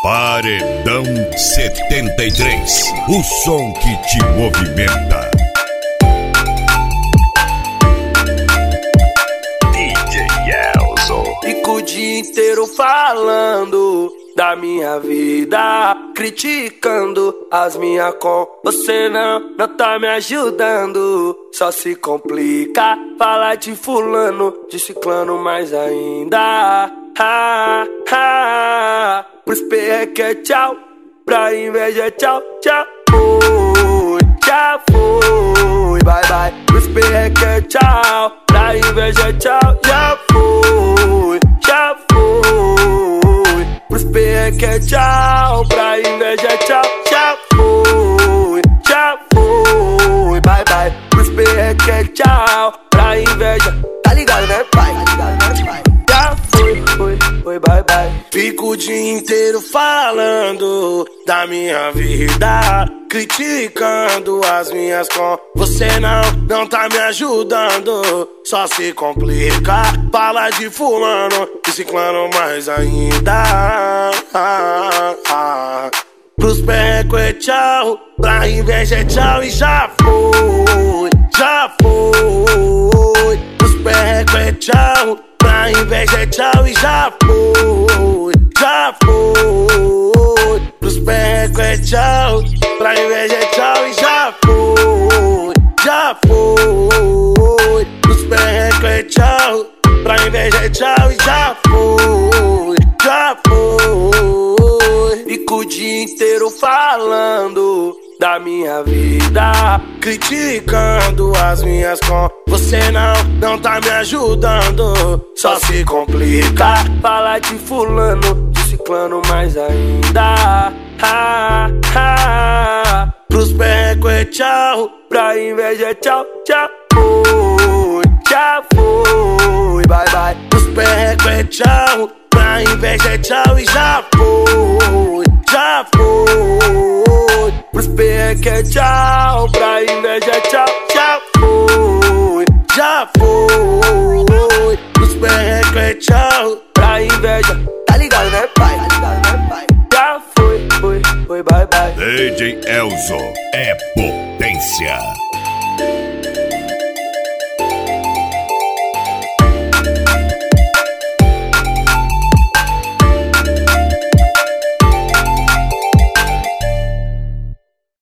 Paredão 73, o som que te movimenta. DJ Elzo. Fico o dia inteiro falando da minha vida, criticando as minhas com você não tá me ajudando. Só se complica falar de fulano, de ciclano mais ainda. Pros perreque é tchau, pra inveja é tchau, tchau. Já foi, bye bye. Pros perreque é tchau, pra inveja é tchau, já foi, já foi. Pros perreque é tchau, pra inveja é tchau, já foi, bye bye. Pros perreque é tchau, pra inveja, tá ligado né pai? Já foi, bye bye. Fico o dia inteiro falando da minha vida, criticando as minhas com você não tá me ajudando. Só se complica, fala de fulano e ciclano mais ainda. Pros perreco é tchau, pra inveja é tchau e já foi, já foi. Pros perreco é tchau, pra inveja é tchau e já foi, já foi. Pros perreco é tchau, pra inveja é tchau e já foi, já foi. Pros perreco é tchau, pra inveja é tchau e já foi, já foi. Fico o dia inteiro falando da minha vida, criticando as minhas com você não tá me ajudando. Só se complica falar de fulano, de ciclano mais ainda. Pros perreco é tchau, pra inveja é tchau, tchau. Já foi, bye bye. Pros perreco é tchau, pra inveja é tchau e já foi, já foi. Pros perreque é tchau, pra inveja é tchau, já foi, já foi. Pros perreco é tchau, pra inveja, tá ligado né pai? Já foi, bye bye. DJ Elzo é potência.